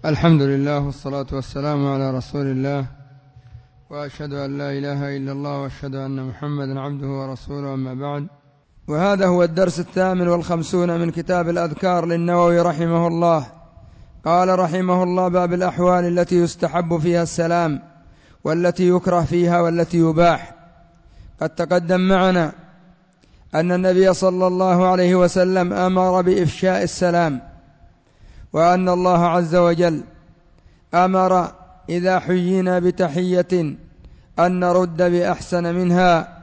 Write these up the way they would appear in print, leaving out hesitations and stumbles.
الحمد لله والصلاة والسلام على رسول الله، وأشهد أن لا إله إلا الله وأشهد أن محمدا عبده ورسوله، أما بعد. وهذا هو الدرس 58 من كتاب الأذكار للنووي رحمه الله. قال رحمه الله: باب الأحوال التي يستحب فيها السلام، والتي يكره فيها، والتي يباح. قد تقدم معنا أن النبي صلى الله عليه وسلم أمر بإفشاء السلام، وأن الله عز وجل أمر إذا حيينا بتحية أن نرد بأحسن منها.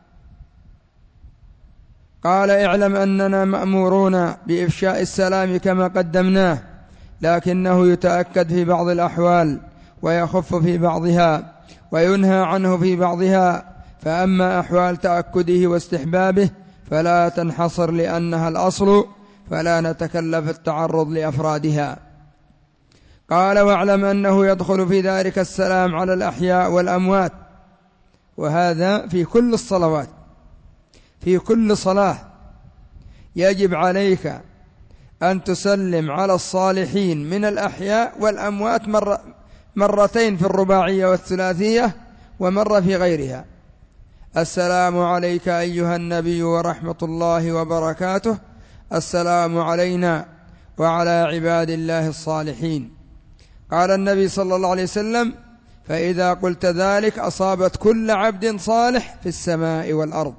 قال: اعلم أننا مأمورون بإفشاء السلام كما قدمناه، لكنه يتأكد في بعض الأحوال ويخف في بعضها وينهى عنه في بعضها. فأما أحوال تأكده واستحبابه فلا تنحصر لأنها الأصل، فلا نتكلف التعرض لأفرادها. قال: واعلم أنه يدخل في ذلك السلام على الأحياء والأموات، وهذا في كل الصلوات. في كل صلاة يجب عليك أن تسلم على الصالحين من الأحياء والأموات مرتين في الرباعية والثلاثية، ومرة في غيرها. السلام عليك أيها النبي ورحمة الله وبركاته، السلام علينا وعلى عباد الله الصالحين. قال النبي صلى الله عليه وسلم: فإذا قلت ذلك أصابت كل عبد صالح في السماء والأرض.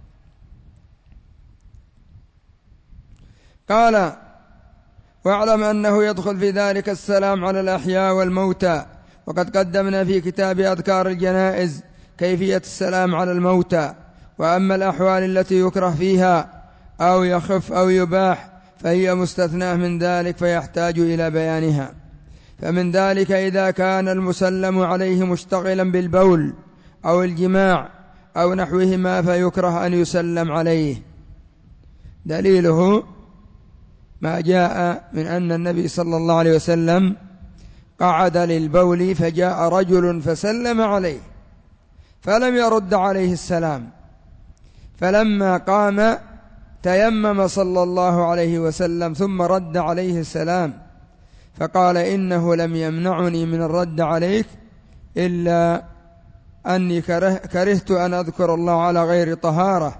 قال: واعلم أنه يدخل في ذلك السلام على الأحياء والموتى. وقد قدمنا في كتاب أذكار الجنائز كيفية السلام على الموتى. وأما الأحوال التي يكره فيها أو يخف أو يباح فهي مستثناة من ذلك، فيحتاج إلى بيانها. فمن ذلك إذا كان المسلم عليه مشتغلا بالبول أو الجماع أو نحوهما فيكره أن يسلم عليه. دليله ما جاء من أن النبي صلى الله عليه وسلم قعد للبول فجاء رجل فسلم عليه فلم يرد عليه السلام، فلما قام تيمم صلى الله عليه وسلم ثم رد عليه السلام، فقال: إنه لم يمنعني من الرد عليك إلا أني كرهت أن أذكر الله على غير طهارة.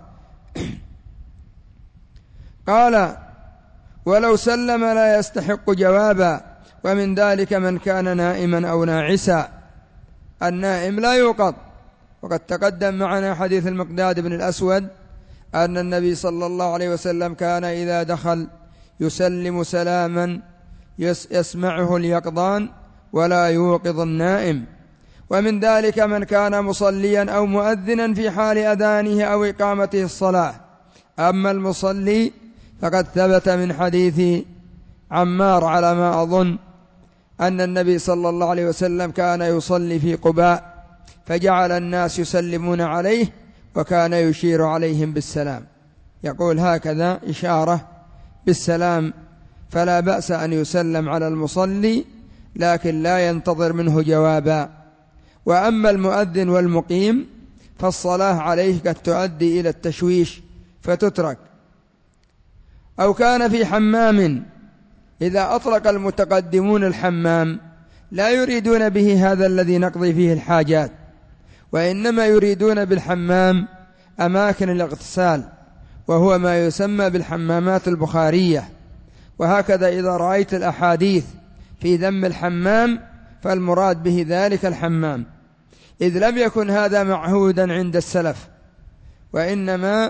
قال: ولو سلم لا يستحق جوابا. ومن ذلك من كان نائما أو ناعسا. النائم لا يوقظ. وقد تقدم معنا حديث المقداد بن الأسود أن النبي صلى الله عليه وسلم كان إذا دخل يسلم سلاما يسمعه اليقظان ولا يوقظ النائم. ومن ذلك من كان مصليا أو مؤذنا في حال أذانه أو إقامته الصلاة. أما المصلي فقد ثبت من حديث عمار على ما أظن أن النبي صلى الله عليه وسلم كان يصلي في قباء فجعل الناس يسلمون عليه وكان يشير عليهم بالسلام، يقول هكذا إشارة بالسلام. فلا بأس أن يسلم على المصلي، لكن لا ينتظر منه جوابا. وأما المؤذن والمقيم فالصلاة عليه قد تؤدي إلى التشويش فتترك. أو كان في حمام، إذا أطلق المتقدمون الحمام لا يريدون به هذا الذي نقضي فيه الحاجات، وإنما يريدون بالحمام أماكن الاغتسال، وهو ما يسمى بالحمامات البخارية. وهكذا إذا رأيت الأحاديث في ذم الحمام فالمراد به ذلك الحمام، إذ لم يكن هذا معهودا عند السلف، وإنما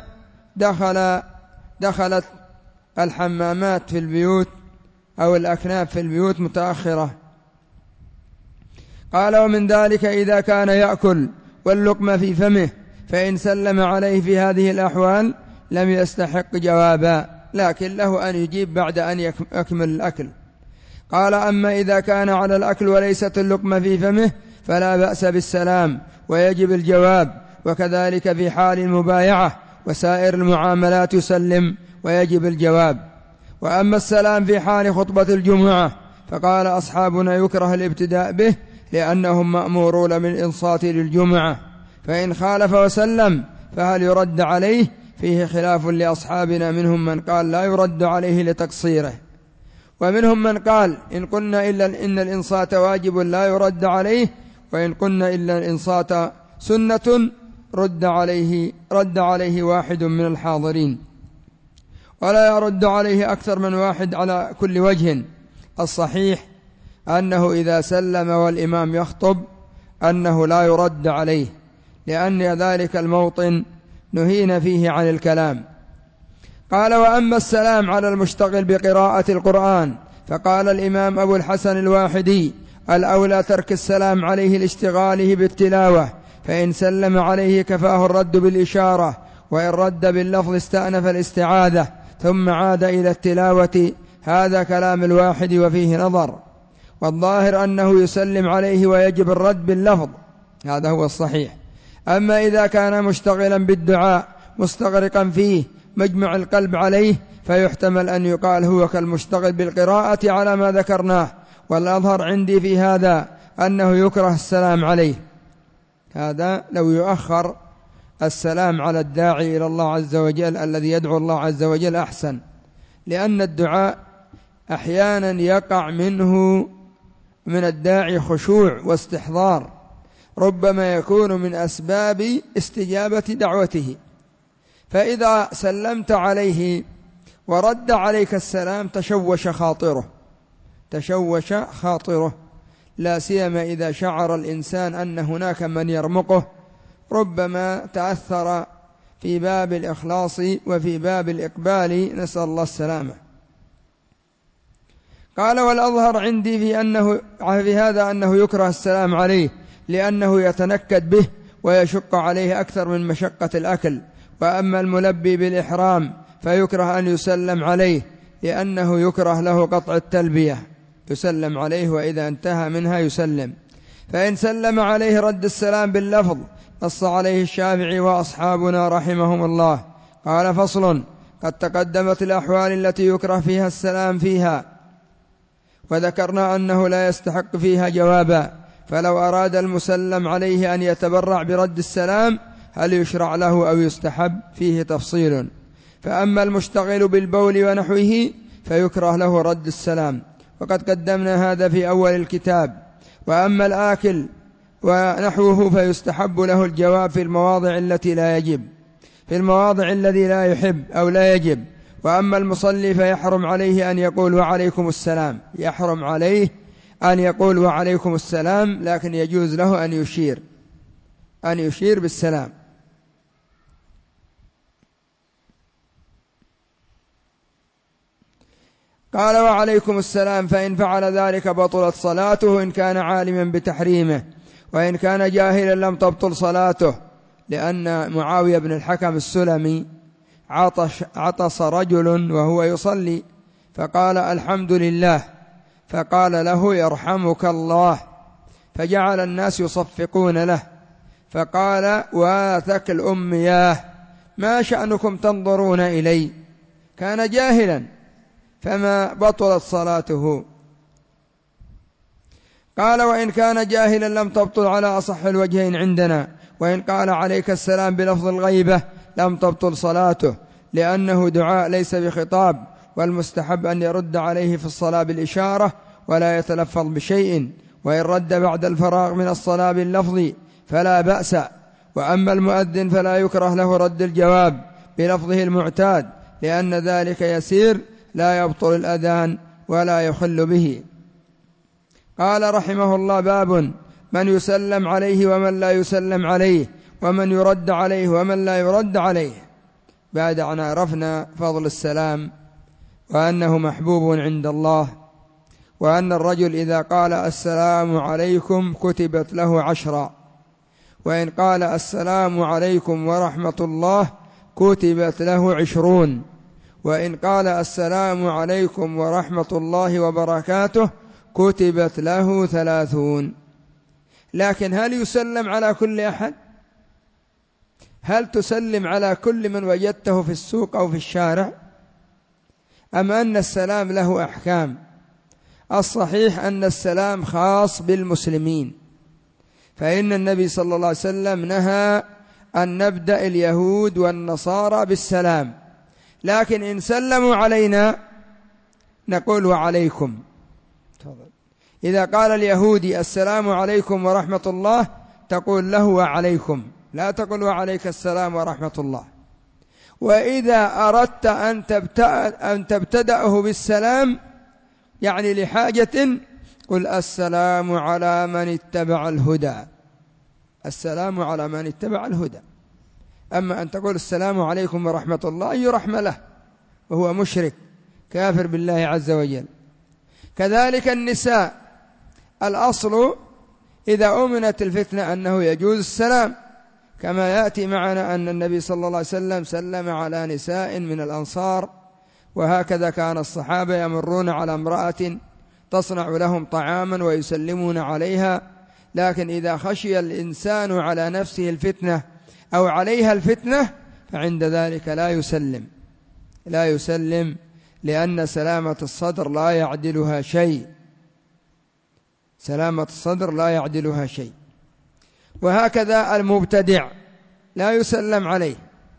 دخلت الحمامات في البيوت أو الأكناف في البيوت متأخرة. قال: ومن ذلك إذا كان يأكل واللقمة في فمه، فإن سلم عليه في هذه الأحوال لم يستحق جوابا، لكن له أن يجيب بعد أن يكمل الأكل. قال: أما إذا كان على الأكل وليست اللقمة في فمه فلا بأس بالسلام ويجب الجواب. وكذلك في حال المبايعة وسائر المعاملات يسلم ويجب الجواب. وأما السلام في حال خطبة الجمعة فقال أصحابنا يكره الابتداء به لأنهم مأمورون بالإنصات للجمعة، فإن خالف وسلم فهل يرد عليه؟ فيه خلاف لأصحابنا، منهم من قال لا يرد عليه لتقصيره، ومنهم من قال إن قلنا إلا إن الإنصات واجب لا يرد عليه، وإن قلنا إلا الإنصات سنة رد عليه واحد من الحاضرين، ولا يرد عليه أكثر من واحد على كل وجه. الصحيح أنه إذا سلم والإمام يخطب أنه لا يرد عليه، لأن ذلك الموطن نهينا فيه عن الكلام. قال: وأما السلام على المشتغل بقراءة القرآن فقال الإمام أبو الحسن الواحدي: الأولى ترك السلام عليه لاشتغاله بالتلاوة، فإن سلم عليه كفاه الرد بالإشارة، وإن رد باللفظ استأنف الاستعاذة ثم عاد إلى التلاوة. هذا كلام الواحد وفيه نظر، والظاهر أنه يسلم عليه ويجب الرد باللفظ، هذا هو الصحيح. أما إذا كان مشتغلا بالدعاء مستغرقا فيه مجمع القلب عليه، فيحتمل أن يقال هو كالمشتغل بالقراءة على ما ذكرناه، والأظهر عندي في هذا أنه يكره السلام عليه. هذا لو يؤخر السلام على الداعي إلى الله عز وجل الذي يدعو الله عز وجل أحسن، لأن الدعاء أحيانا يقع منه من الداعي خشوع واستحضار، ربما يكون من أسباب استجابة دعوته، فإذا سلمت عليه ورد عليك السلام تشوش خاطره، لا سيما إذا شعر الإنسان أن هناك من يرمقه، ربما تأثر في باب الإخلاص وفي باب الإقبال، نسأل الله السلامة. قال: والأظهر عندي في هذا أنه يكره السلام عليه، لأنه يتنكد به ويشق عليه أكثر من مشقة الأكل. وأما الملبي بالإحرام فيكره أن يسلم عليه، لأنه يكره له قطع التلبية، يسلم عليه وإذا انتهى منها يسلم. فإن سلم عليه رد السلام باللفظ، نص عليه الشافعي وأصحابنا رحمهم الله. قال: فصل: قد تقدمت الأحوال التي يكره فيها السلام فيها، وذكرنا أنه لا يستحق فيها جوابا، فلو أراد المسلم عليه أن يتبرع برد السلام هل يشرع له أو يستحب؟ فيه تفصيل. فأما المشتغل بالبول ونحوه فيكره له رد السلام، وقد قدمنا هذا في أول الكتاب. وأما الآكل ونحوه فيستحب له الجواب في المواضع التي لا يجب، في المواضع التي لا يحب أو لا يجب. وأما المصلي فيحرم عليه أن يقول وعليكم السلام، يحرم عليه أن يقول وعليكم السلام، لكن يجوز له أن يشير بالسلام. قال: وعليكم السلام، فإن فعل ذلك بطلت صلاته إن كان عالما بتحريمه، وإن كان جاهلا لم تبطل صلاته. لأن معاوية بن الحكم السلمي عطس رجل وهو يصلي فقال: الحمد لله، فقال له: يرحمك الله، فجعل الناس يصفقون له، فقال: واثك الأمياه، ما شأنكم تنظرون إلي؟ كان جاهلا فما بطلت صلاته. قال: وإن كان جاهلا لم تبطل على أصح الوجهين عندنا، وإن قال عليك السلام بلفظ الغيبة لم تبطل صلاته، لأنه دعاء ليس بخطاب، والمستحب أن يرد عليه في الصلاة بالإشارة ولا يتلفظ بشيء، وإن رد بعد الفراغ من الصلاة باللفظ فلا بأس. وأما المؤذن فلا يكره له رد الجواب بلفظه المعتاد، لأن ذلك يسير لا يبطل الأذان ولا يخل به. قال رحمه الله: باب من يسلم عليه ومن لا يسلم عليه، ومن يرد عليه ومن لا يرد عليه. بعد أن عرفنا فضل السلام وأنه محبوب عند الله، وأن الرجل إذا قال السلام عليكم كتبت له 10، وإن قال السلام عليكم ورحمة الله كتبت له 20، وإن قال السلام عليكم ورحمة الله وبركاته كتبت له 30. لكن هل يسلم على كل أحد؟ هل تسلم على كل من وجدته في السوق أو في الشارع؟ أم أن السلام له أحكام؟ الصحيح أن السلام خاص بالمسلمين، فإن النبي صلى الله عليه وسلم نهى أن نبدأ اليهود والنصارى بالسلام، لكن إن سلموا علينا نقول وعليكم. إذا قال اليهودي السلام عليكم ورحمة الله تقول له وعليكم، لا تقول وعليك السلام ورحمة الله. وإذا أردت أن تبتدأه بالسلام يعني لحاجة قل السلام على من اتبع الهدى، السلام على من اتبع الهدى. أما أن تقول السلام عليكم ورحمة الله أي رحمة له، وهو مشرك كافر بالله عز وجل. كذلك النساء، الأصل إذا أمنت الفتنة أنه يجوز السلام، كما يأتي معنا أن النبي صلى الله عليه وسلم سلم على نساء من الأنصار، وهكذا كان الصحابة يمرون على امرأة تصنع لهم طعاما ويسلمون عليها. لكن إذا خشي الإنسان على نفسه الفتنة أو عليها الفتنة فعند ذلك لا يسلم، لأن سلامة الصدر لا يعدلها شيء، سلامة الصدر لا يعدلها شيء. وهكذا المبتدع لا يسلم عليه،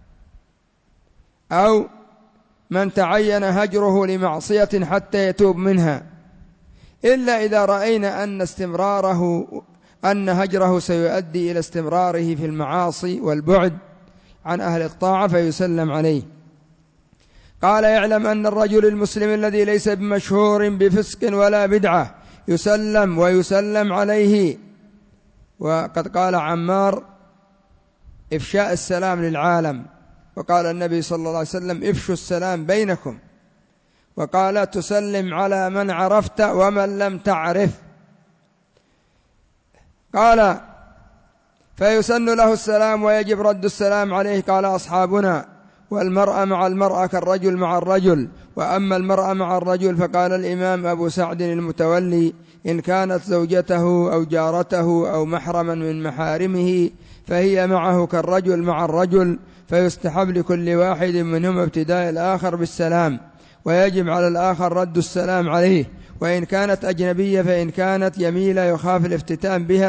أو من تعين هجره لمعصية حتى يتوب منها، إلا إذا رأينا أن هجره سيؤدي إلى استمراره في المعاصي والبعد عن أهل الطاعة فيسلم عليه. قال يعلم أن الرجل المسلم الذي ليس بمشهور بفسق ولا بدعة يسلم ويسلم عليه. وقد قال عمار إفشاء السلام للعالم، وقال النبي صلى الله عليه وسلم افشوا السلام بينكم، وقال تسلم على من عرفت ومن لم تعرف. قال فيسن له السلام ويجب رد السلام عليه. قال أصحابنا والمرأة مع المرأة كالرجل مع الرجل، وأما المرأة مع الرجل فقال الإمام أبو سعد المتولي إن كانت زوجته أو جارته أو محرما من محارمه فهي معه كالرجل مع الرجل، فيستحب لكل واحد منهم ابتداء الآخر بالسلام، ويجب على الآخر رد السلام عليه. وإن كانت أجنبية فإن كانت يميلة يخاف الافتتان بها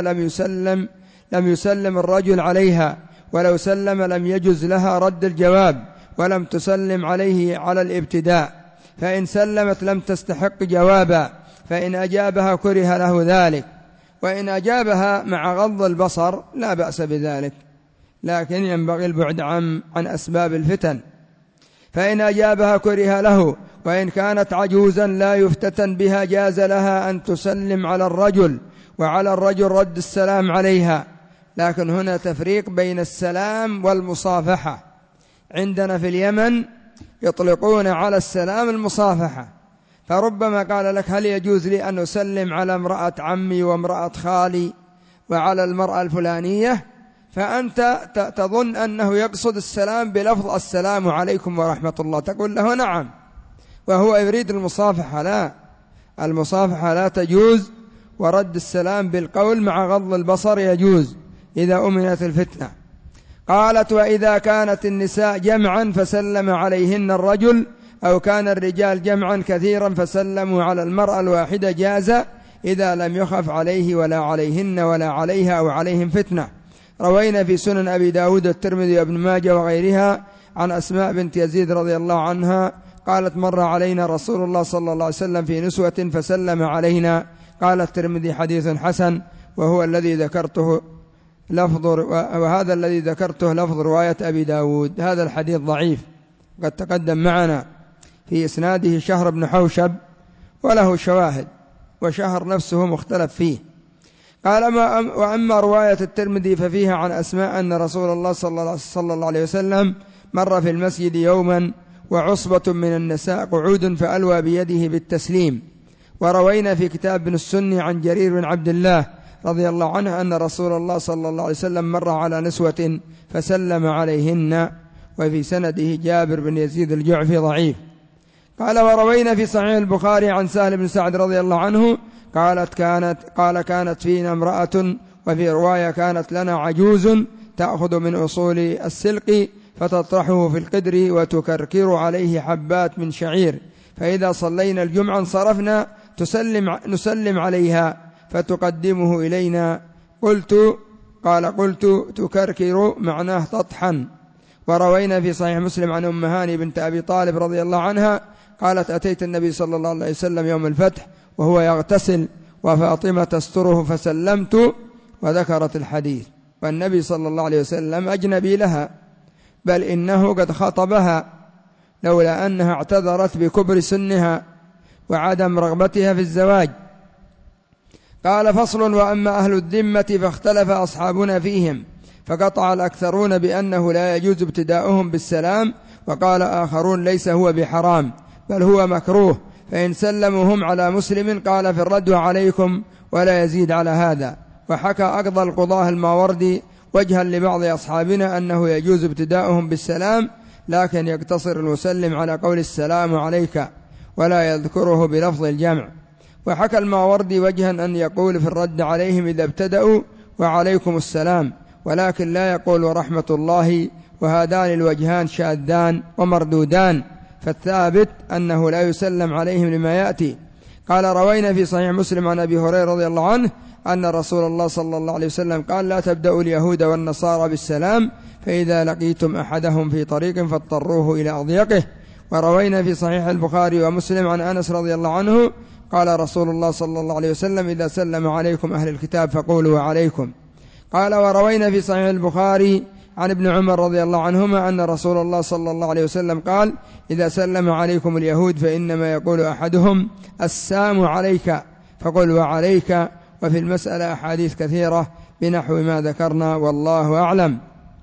لم يسلم الرجل عليها، ولو سلم لم يجز لها رد الجواب، ولم تسلم عليه على الابتداء، فإن سلمت لم تستحق جوابا، فإن أجابها كره له ذلك، وإن أجابها مع غض البصر لا بأس بذلك، لكن ينبغي البعد عن أسباب الفتن. فإن أجابها كره له. وإن كانت عجوزا لا يفتتن بها جاز لها أن تسلم على الرجل، وعلى الرجل رد السلام عليها. لكن هنا تفريق بين السلام والمصافحة. عندنا في اليمن يطلقون على السلام المصافحة، فربما قال لك هل يجوز لي أن أسلم على امرأة عمي وامرأة خالي وعلى المرأة الفلانية، فأنت تظن أنه يقصد السلام بلفظ السلام عليكم ورحمة الله، تقول له نعم وهو يريد المصافحة. لا، المصافحة لا تجوز، ورد السلام بالقول مع غض البصر يجوز إذا أمنت الفتنة. قالت وإذا كانت النساء جمعا فسلم عليهن الرجل، أو كان الرجال جمعا كثيرا فسلموا على المرأة الواحدة جاز، إذا لم يخف عليه ولا عليهن ولا عليها أو عليهم فتنة. روينا في سنن أبي داود الترمذي وابن ماجه وغيرها عن أسماء بنت يزيد رضي الله عنها قالت مر علينا رسول الله صلى الله عليه وسلم في نسوة فسلم علينا. قال الترمذي حديث حسن، وهو الذي ذكرته وهذا الذي ذكرته لفظ رواية أبي داود. هذا الحديث ضعيف، قد تقدم معنا في إسناده شهر بن حوشب وله شواهد، وشهر نفسه مختلف فيه. قال وأما رواية الترمذي ففيها عن أسماء أن رسول الله صلى الله عليه وسلم مر في المسجد يوما وعصبة من النساء قعود فألوى بيده بالتسليم. وروينا في كتاب ابن السني عن جرير بن عبد الله رضي الله عنه أن رسول الله صلى الله عليه وسلم مر على نسوة فسلم عليهن، وفي سنده جابر بن يزيد الجعفي ضعيف. قال وروينا في صحيح البخاري عن سهل بن سعد رضي الله عنه كانت فينا امرأة، وفي رواية كانت لنا عجوز تأخذ من أصول السلق فتطرحه في القدر وتكركر عليه حبات من شعير، فإذا صلينا الجمعة انصرفنا نسلم عليها فتقدمه إلينا. قلت تكركر معناه تطحن. وروينا في صحيح مسلم عن أم هاني بنت أبي طالب رضي الله عنها قالت أتيت النبي صلى الله عليه وسلم يوم الفتح وهو يغتسل وفاطمة تستره فسلمت، وذكرت الحديث. والنبي صلى الله عليه وسلم أجنبي لها، بل إنه قد خطبها لولا أنها اعتذرت بكبر سنها وعدم رغبتها في الزواج. قال: فصل: وأما أهل الذمة فاختلف أصحابنا فيهم، فقطع الأكثرون بأنه لا يجوز ابتداؤهم بالسلام، وقال آخرون: ليس هو بحرام بل هو مكروه، فإن سلموا هم على مسلم قال في الرد عليكم ولا يزيد على هذا. وحكى أقضى القضاة الماوردي وجها لبعض أصحابنا أنه يجوز ابتداؤهم بالسلام، لكن يقتصر المسلم على قول السلام عليك ولا يذكره بلفظ الجمع. وحكى الماوردي وجها أن يقول في الرد عليهم إذا ابتدأوا وعليكم السلام، ولكن لا يقول ورحمة الله، وهذان الوجهان شاذان ومردودان، فالثابت أنه لا يسلم عليهم لما يأتي. قال: روينا في صحيح مسلم عن أبي هريرة رضي الله عنه أن رسول الله صلى الله عليه وسلم قال: لا تبدأوا اليهود والنصارى بالسلام، فإذا لقيتم أحدهم في طريق فاضطروه إلى أضيقه. وروينا في صحيح البخاري ومسلم عن أنس رضي الله عنه قال رسول الله صلى الله عليه وسلم: إذا سلم عليكم أهل الكتاب فقولوا وعليكم. قال: وروينا في صحيح البخاري عن ابن عمر رضي الله عنهما أن رسول الله صلى الله عليه وسلم قال: إذا سلم عليكم اليهود فإنما يقول أحدهم السلام عليك فقل وعليك. وفي المسألة أحاديث كثيرة بنحو ما ذكرنا، والله أعلم.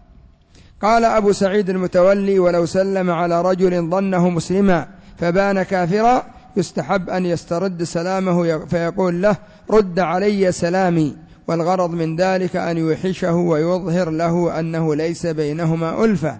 قال أبو سعيد المتولي: ولو سلم على رجل ظنه مسلما فبان كافرا يستحب أن يسترد سلامه فيقول له: رد علي سلامي، والغرض من ذلك أن يوحشه ويظهر له أنه ليس بينهما ألفة.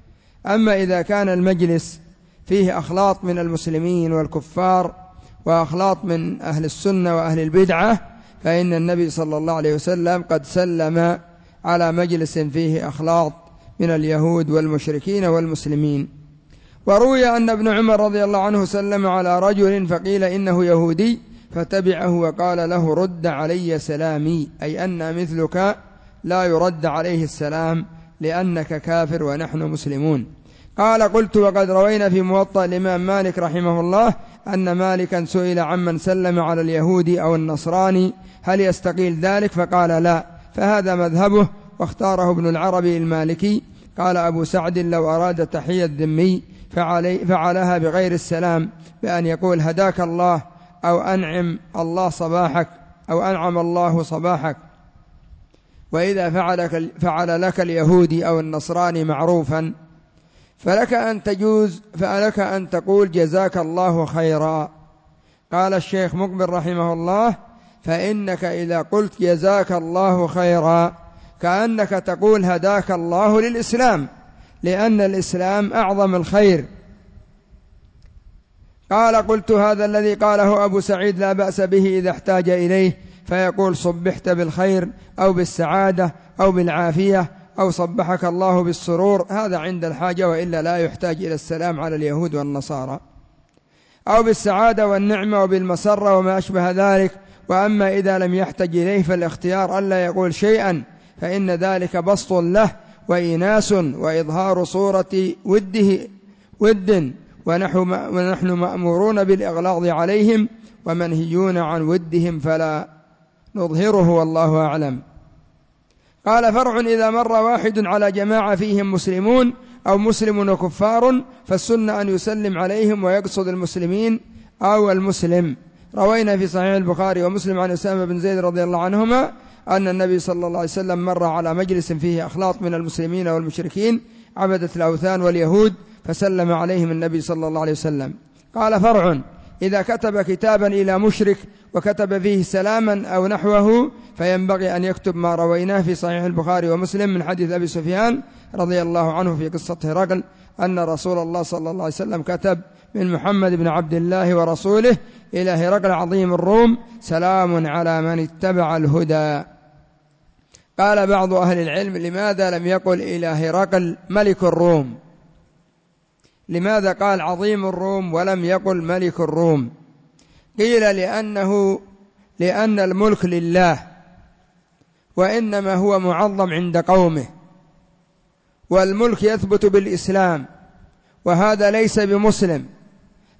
أما إذا كان المجلس فيه أخلاط من المسلمين والكفار وأخلاط من أهل السنة وأهل البدعة، فإن النبي صلى الله عليه وسلم قد سلم على مجلس فيه أخلاط من اليهود والمشركين والمسلمين. وروي أن ابن عمر رضي الله عنه سلم على رجل فقيل إنه يهودي فتبعه وقال له: رد علي سلامي، أي أن مثلك لا يرد عليه السلام لأنك كافر ونحن مسلمون. قال: قلت: وقد روينا في موطأ الإمام مالك رحمه الله أن مالكا سئل عمن سلم على اليهودي أو النصراني هل يستقيل ذلك؟ فقال: لا، فهذا مذهبه، واختاره ابن العربي المالكي. قال أبو سعد: لو أراد تحية الذمي فعلها بغير السلام، بأن يقول هداك الله أو أنعم الله صباحك أو أنعم الله صباحك. وإذا فعل لك اليهودي أو النصراني معروفا فلك أن تقول جزاك الله خيرا. قال الشيخ مقبل رحمه الله: فإنك إذا قلت جزاك الله خيرا كأنك تقول هداك الله للإسلام، لأن الإسلام أعظم الخير. قال: قلت: هذا الذي قاله أبو سعيد لا بأس به إذا احتاج إليه، فيقول صبحت بالخير أو بالسعادة أو بالعافية أو صبحك الله بالسرور، هذا عند الحاجة، وإلا لا يحتاج إلى السلام على اليهود والنصارى، أو بالسعادة والنعمة وبالمسرة وما أشبه ذلك. وأما إذا لم يحتج إليه فالاختيار ألا يقول شيئا، فإن ذلك بسط له وإناس وإظهار صورة ود، ونحن مأمورون بالإغلاظ عليهم ومنهيون عن ودهم فلا نظهره، والله أعلم. قال: فرع: إذا مر واحد على جماعة فيهم مسلمون أو مسلم وكفار فالسنة أن يسلم عليهم ويقصد المسلمين أو المسلم. روينا في صحيح البخاري ومسلم عن أسامة بن زيد رضي الله عنهما أن النبي صلى الله عليه وسلم مر على مجلس فيه أخلاط من المسلمين والمشركين عبدة الأوثان واليهود، فسلم عليهم النبي صلى الله عليه وسلم. قال: فرع: إذا كتب كتابا إلى مشرك وكتب فيه سلاما أو نحوه فينبغي أن يكتب ما رويناه في صحيح البخاري ومسلم من حديث أبي سفيان رضي الله عنه في قصة هرقل أن رسول الله صلى الله عليه وسلم كتب من محمد بن عبد الله ورسوله إلى هرقل عظيم الروم: سلام على من اتبع الهدى. قال بعض أهل العلم: لماذا لم يقل إلى هرقل ملك الروم؟ لماذا قال عظيم الروم ولم يقل ملك الروم؟ قيل لأن الملك لله، وإنما هو معظم عند قومه، والملك يثبت بالإسلام، وهذا ليس بمسلم،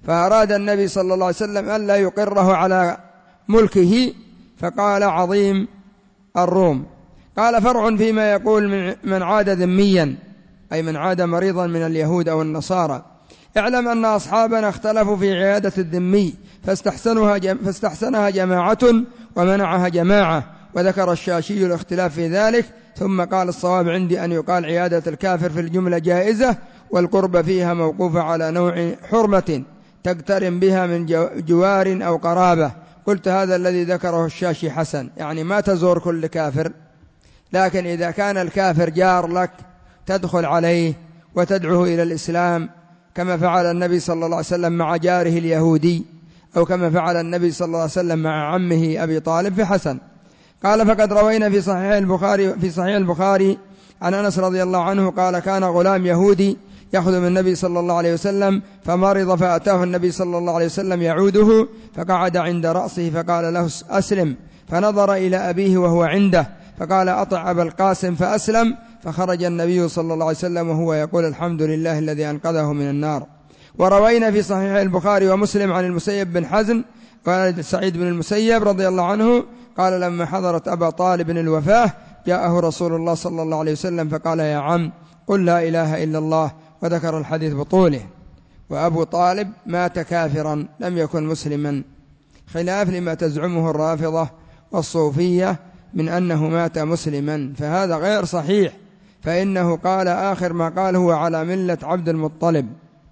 فأراد النبي صلى الله عليه وسلم ألا يقره على ملكه فقال عظيم الروم. قال فرع فيما يقول من عاد ذميا أي من عاد مريضا من اليهود أو النصارى. اعلم أن أصحابنا اختلفوا في عيادة الذمي فاستحسنها جماعة ومنعها جماعة، وذكر الشاشي الاختلاف في ذلك، ثم قال الصواب عندي أن يقال عيادة الكافر في الجملة جائزة، والقرب فيها موقوفة على نوع حرمة تقترن بها من جوار أو قرابة. قلت هذا الذي ذكره الشاشي حسن، يعني ما تزور كل كافر، لكن إذا كان الكافر جار لك تدخل عليه وتدعوه إلى الإسلام كما فعل النبي صلى الله عليه وسلم مع جاره اليهودي، أو كما فعل النبي صلى الله عليه وسلم مع عمه أبي طالب في حسن. قال فقد روينا في صحيح البخاري عن أنس رضي الله عنه قال كان غلام يهودي يخدم النبي صلى الله عليه وسلم فمرض، فأتاه النبي صلى الله عليه وسلم يعوده فقعد عند رأسه فقال له أسلم، فنظر إلى أبيه وهو عنده فقال أطع أبا القاسم فأسلم، فخرج النبي صلى الله عليه وسلم وهو يقول الحمد لله الذي أنقذه من النار. وروينا في صحيح البخاري ومسلم عن المسيب بن حزن قال سعيد بن المسيب رضي الله عنه قال لما حضرت أبا طالب الوفاة جاءه رسول الله صلى الله عليه وسلم فقال يا عم قل لا إله إلا الله، وذكر الحديث بطوله. وأبو طالب مات كافرا لم يكن مسلما، خلاف لما تزعمه الرافضة والصوفية من أنه مات مسلما، فهذا غير صحيح، فإنه قال آخر ما قال هو على ملة عبد المطلب.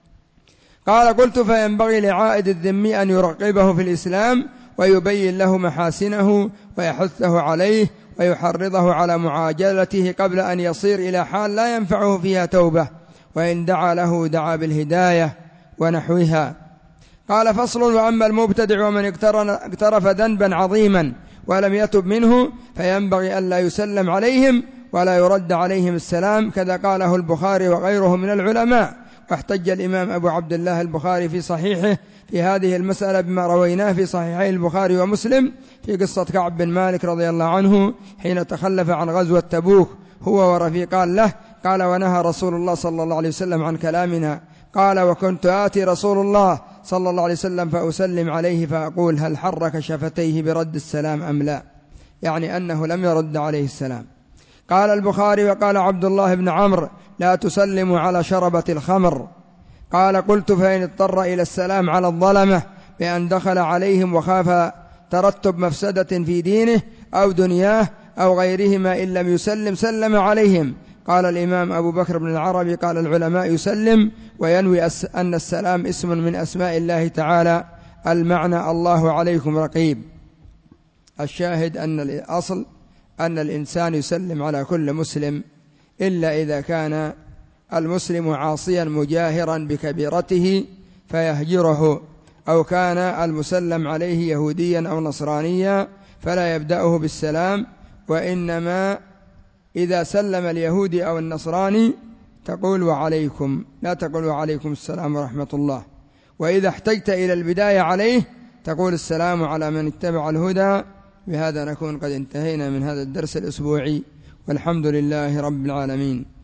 قال قلت فينبغي لعائد الذمي أن يرغبه في الإسلام ويبين له محاسنه ويحثه عليه ويحرضه على معاجلته قبل أن يصير إلى حال لا ينفعه فيها توبة، وإن دعا له دعا بالهداية ونحوها. قال فصل وأما المبتدع ومن اقترف ذنبا عظيما ولم يتب منه فينبغي ألا يسلم عليهم ولا يرد عليهم السلام، كذا قاله البخاري وغيره من العلماء. واحتج الإمام أبو عبد الله البخاري في صحيحه في هذه المسألة بما رويناه في صحيحي البخاري ومسلم في قصة كعب بن مالك رضي الله عنه حين تخلف عن غزوة تبوك هو ورفيقان له، قال ونهى رسول الله صلى الله عليه وسلم عن كلامنا، قال وكنت آتي رسول الله صلى الله عليه وسلم فأسلم عليه فأقول هل حرك شفتيه برد السلام أم لا، يعني أنه لم يرد عليه السلام. قال البخاري وقال عبد الله بن عمرو لا تسلموا على شربة الخمر. قال قلت فإن اضطر إلى السلام على الظلمة بأن دخل عليهم وخاف ترتب مفسدة في دينه أو دنياه أو غيرهما إن لم يسلم سلم عليهم. قال الإمام أبو بكر بن العربي قال العلماء يسلم وينوي أن السلام اسم من أسماء الله تعالى، المعنى الله عليكم رقيب. الشاهد أن الأصل أن الإنسان يسلم على كل مسلم إلا إذا كان المسلم عاصيا مجاهرا بكبيرته فيهجره، أو كان المسلم عليه يهوديا أو نصرانيا فلا يبدأه بالسلام، وإنما إذا سلم اليهودي أو النصراني تقول وعليكم، لا تقول وعليكم السلام ورحمة الله. وإذا احتجت إلى البداية عليه تقول السلام على من اتبع الهدى. بهذا نكون قد انتهينا من هذا الدرس الأسبوعي، والحمد لله رب العالمين.